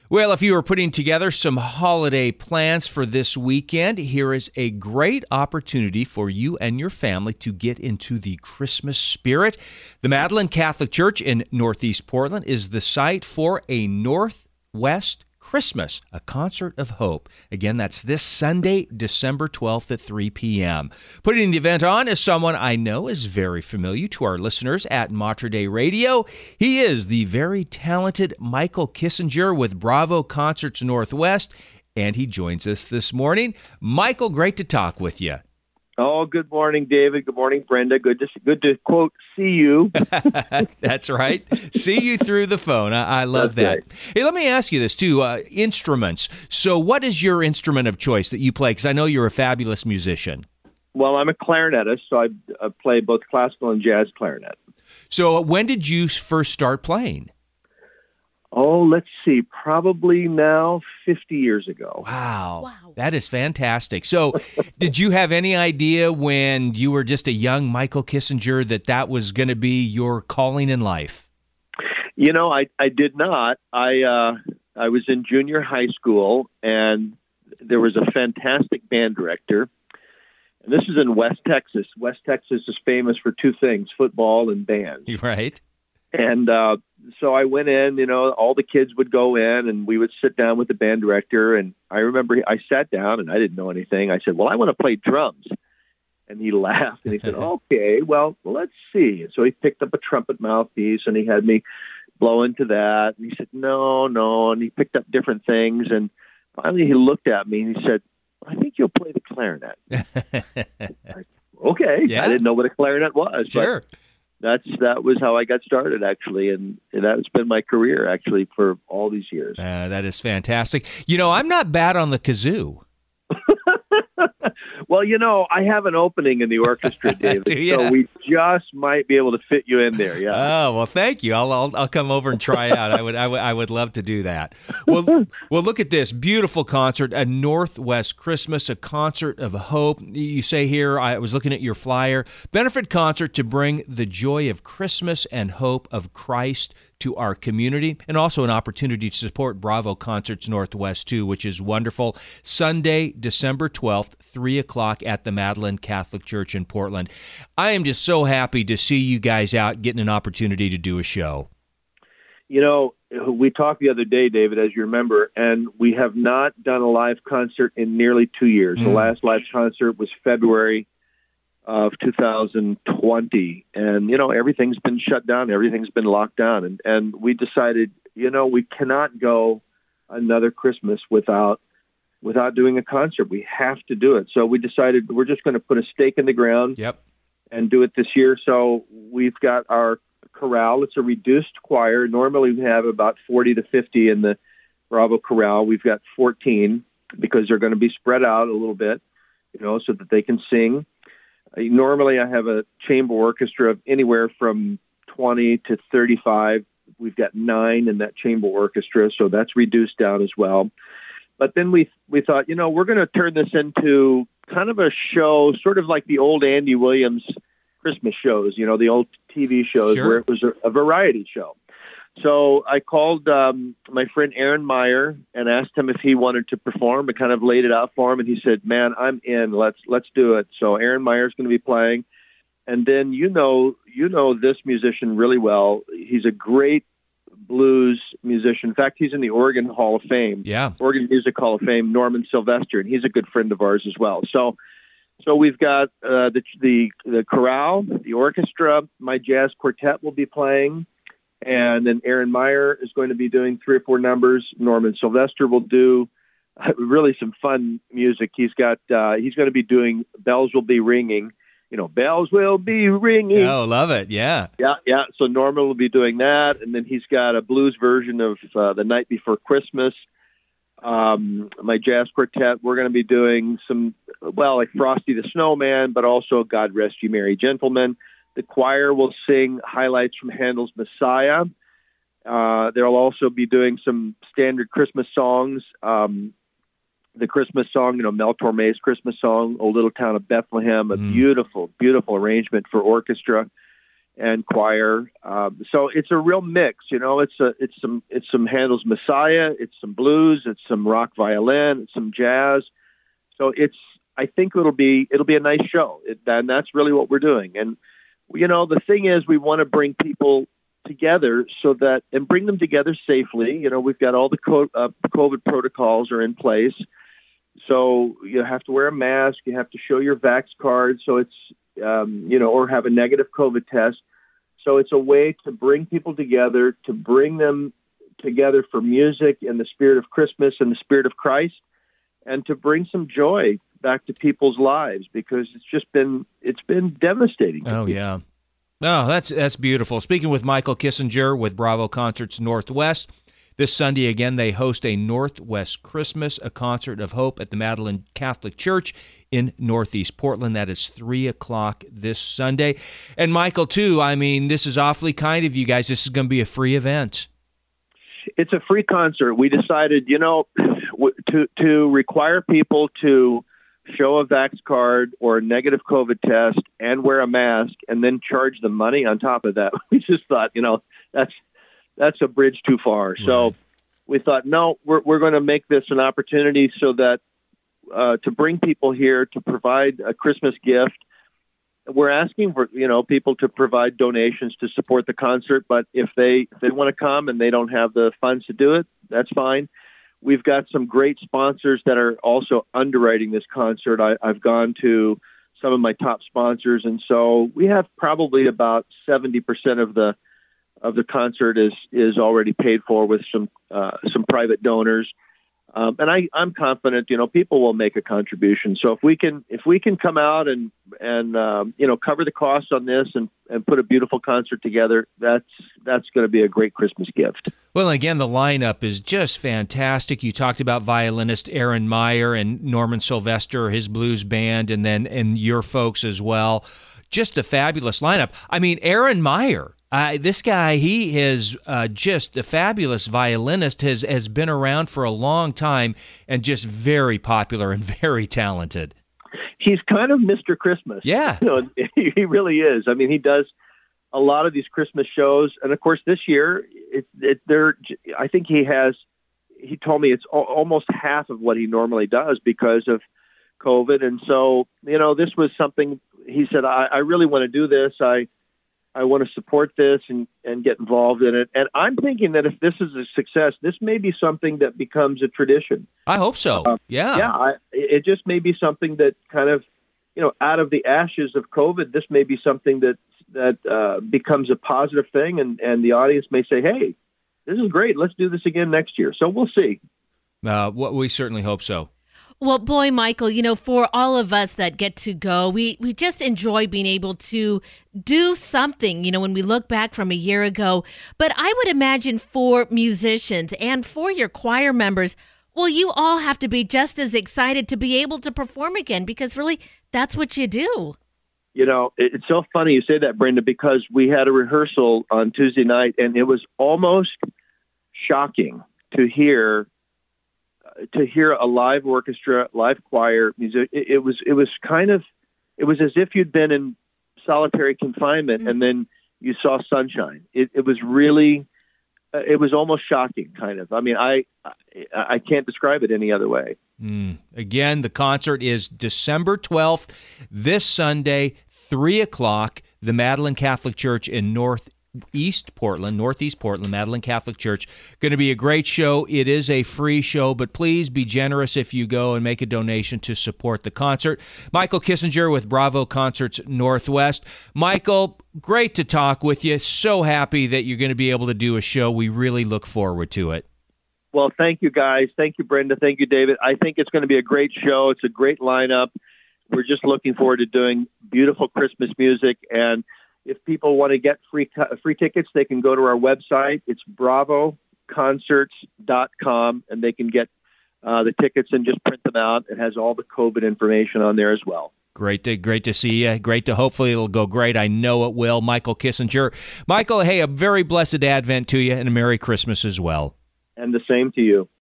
Well, if you are putting together some holiday plans for this weekend, here is a great opportunity for you and your family to get into the Christmas spirit. The Magdalene Catholic Church in Northeast Portland is the site for a Northwest Christmas, a concert of hope. Again, that's this Sunday, December 12th at 3 p.m. Putting the event on is someone I know is very familiar to our listeners at Mater Dei Radio. He is the very talented Michael Kissinger with Bravo Concerts Northwest, and he joins us this morning. Michael, great to talk with you. Oh, good morning, David. Good morning, Brenda. Good to quote, see you. That's right. See you through the phone. I love that. Right. Hey, let me ask you this, too. Instruments. So what is your instrument of choice that you play? Because I know you're a fabulous musician. Well, I'm a clarinetist, so I play both classical and jazz clarinet. So when did you first start playing? Oh, let's see. Probably now 50 years ago. Wow. That is fantastic. So did you have any idea when you were just a young Michael Kissinger that was going to be your calling in life? You know, I did not. I was in junior high school, and there was a fantastic band director. And this is in West Texas. West Texas is famous for two things, football and bands. Right. And so I went in, all the kids would go in and we would sit down with the band director. And I remember I sat down and I didn't know anything. I said, well, I want to play drums. And he laughed and he said, okay, well, let's see. And so he picked up a trumpet mouthpiece and he had me blow into that. And he said, no. And he picked up different things. And finally he looked at me and he said, I think you'll play the clarinet. Okay. Yeah. I didn't know what a clarinet was. Sure. But that was how I got started, actually, and that's been my career, actually, for all these years. That is fantastic. I'm not bad on the kazoo. Well, I have an opening in the orchestra, David, so we just might be able to fit you in there. Yeah. Oh, well, thank you. I'll come over and try out. I would love to do that. Well, look at this beautiful concert, a Northwest Christmas, a concert of hope. You say here, I was looking at your flyer, benefit concert to bring the joy of Christmas and hope of Christ to our community, and also an opportunity to support Bravo Concerts Northwest, too, which is wonderful. Sunday, December 12th, 3 o'clock at the Magdalene Catholic Church in Portland. I am just so happy to see you guys out getting an opportunity to do a show. We talked the other day, David, as you remember, and we have not done a live concert in nearly 2 years. The last live concert was February of 2020. And, everything's been shut down. Everything's been locked down. And we decided, we cannot go another Christmas without doing a concert. We have to do it. So we decided we're just going to put a stake in the ground and do it this year. So we've got our chorale. It's a reduced choir. Normally we have about 40 to 50 in the Bravo chorale. We've got 14 because they're going to be spread out a little bit, so that they can sing. Normally, I have a chamber orchestra of anywhere from 20 to 35. We've got 9 in that chamber orchestra, so that's reduced down as well. But then we thought, we're going to turn this into kind of a show, sort of like the old Andy Williams Christmas shows, the old TV shows where it was a variety show. So I called my friend Aaron Meyer and asked him if he wanted to perform. I kind of laid it out for him, and he said, "Man, I'm in. Let's do it." So Aaron Meyer's going to be playing, and then you know this musician really well. He's a great blues musician. In fact, he's in the Oregon Hall of Fame. Yeah, Oregon Music Hall of Fame. Norman Sylvester, and he's a good friend of ours as well. So we've got the chorale, the orchestra. My jazz quartet will be playing. And then Aaron Meyer is going to be doing 3 or 4 numbers. Norman Sylvester will do really some fun music. He's going to be doing Bells Will Be Ringing. Bells will be ringing. Oh, love it. Yeah. Yeah. So Norman will be doing that. And then he's got a blues version of The Night Before Christmas. My jazz quartet, we're going to be doing some, like Frosty the Snowman, but also God Rest Ye Merry Gentlemen. The choir will sing highlights from Handel's Messiah. They'll also be doing some standard Christmas songs. The Christmas song, Mel Torme's Christmas song, O Little Town of Bethlehem, a beautiful, beautiful arrangement for orchestra. and choir. So it's a real mix. It's some Handel's Messiah, it's some blues, it's some rock violin, it's some jazz. So I think it'll be a nice show, and that's really what we're doing. And the thing is, we want to bring people together and bring them together safely. We've got all the COVID protocols are in place. So you have to wear a mask, you have to show your Vax card, so it's, or have a negative COVID test. So it's a way to bring people together, to bring them together for music and the spirit of Christmas and the spirit of Christ, and to bring some joy back to people's lives, because it's been devastating. Oh, yeah. No, that's beautiful. Speaking with Michael Kissinger with Bravo Concerts Northwest, this Sunday again they host a Northwest Christmas, a concert of hope at the Magdalene Catholic Church in Northeast Portland. That is 3:00 this Sunday. And Michael, too, this is awfully kind of you guys. This is going to be a free event. It's a free concert. We decided, to require people to show a Vax card or a negative COVID test and wear a mask and then charge them money on top of that. We just thought, that's a bridge too far. Right. So we thought, no, we're going to make this an opportunity so that to bring people here to provide a Christmas gift. We're asking for, people to provide donations to support the concert, but if they want to come and they don't have the funds to do it, that's fine. We've got some great sponsors that are also underwriting this concert. I've gone to some of my top sponsors, and so we have probably about 70% of the concert is already paid for with some private donors. And I'm confident, people will make a contribution. So if we can come out and cover the costs on this and put a beautiful concert together, that's going to be a great Christmas gift. Well, again, the lineup is just fantastic. You talked about violinist Aaron Meyer and Norman Sylvester, his blues band, and your folks as well. Just a fabulous lineup. Aaron Meyer. This guy, he is just a fabulous violinist, has been around for a long time and just very popular and very talented. He's kind of Mr. Christmas. Yeah. He really is. He does a lot of these Christmas shows. And of course, this year, I think he told me it's almost half of what he normally does because of COVID. And so, this was something he said, I really want to do this. I want to support this and get involved in it. And I'm thinking that if this is a success, this may be something that becomes a tradition. I hope so. Yeah. It just may be something that kind of, out of the ashes of COVID, this may be something that becomes a positive thing. And the audience may say, hey, this is great. Let's do this again next year. So we'll see. We certainly hope so. Well, boy, Michael, for all of us that get to go, we just enjoy being able to do something, when we look back from a year ago. But I would imagine for musicians and for your choir members, well, you all have to be just as excited to be able to perform again, because really that's what you do. It's so funny you say that, Brenda, because we had a rehearsal on Tuesday night, and it was almost shocking to hear a live orchestra, live choir music. It was as if you'd been in solitary confinement and then you saw sunshine. It was really, it was almost shocking, kind of. I can't describe it any other way. Again, the concert is December 12th, this Sunday, 3:00, the Magdalene Catholic Church in Northeast Portland, Magdalene Catholic Church. Going to be a great show. It is a free show, but please be generous if you go and make a donation to support the concert. Michael Kissinger with Bravo Concerts Northwest. Michael, great to talk with you. So happy that you're going to be able to do a show. We really look forward to it. Well, thank you, guys. Thank you, Brenda. Thank you, David. I think it's going to be a great show. It's a great lineup. We're just looking forward to doing beautiful Christmas music. And if people want to get free tickets, they can go to our website. It's bravoconcerts.com, and they can get the tickets and just print them out. It has all the COVID information on there as well. Great to see you. Hopefully it'll go great. I know it will. Michael Kissinger. Michael, hey, a very blessed Advent to you and a Merry Christmas as well. And the same to you.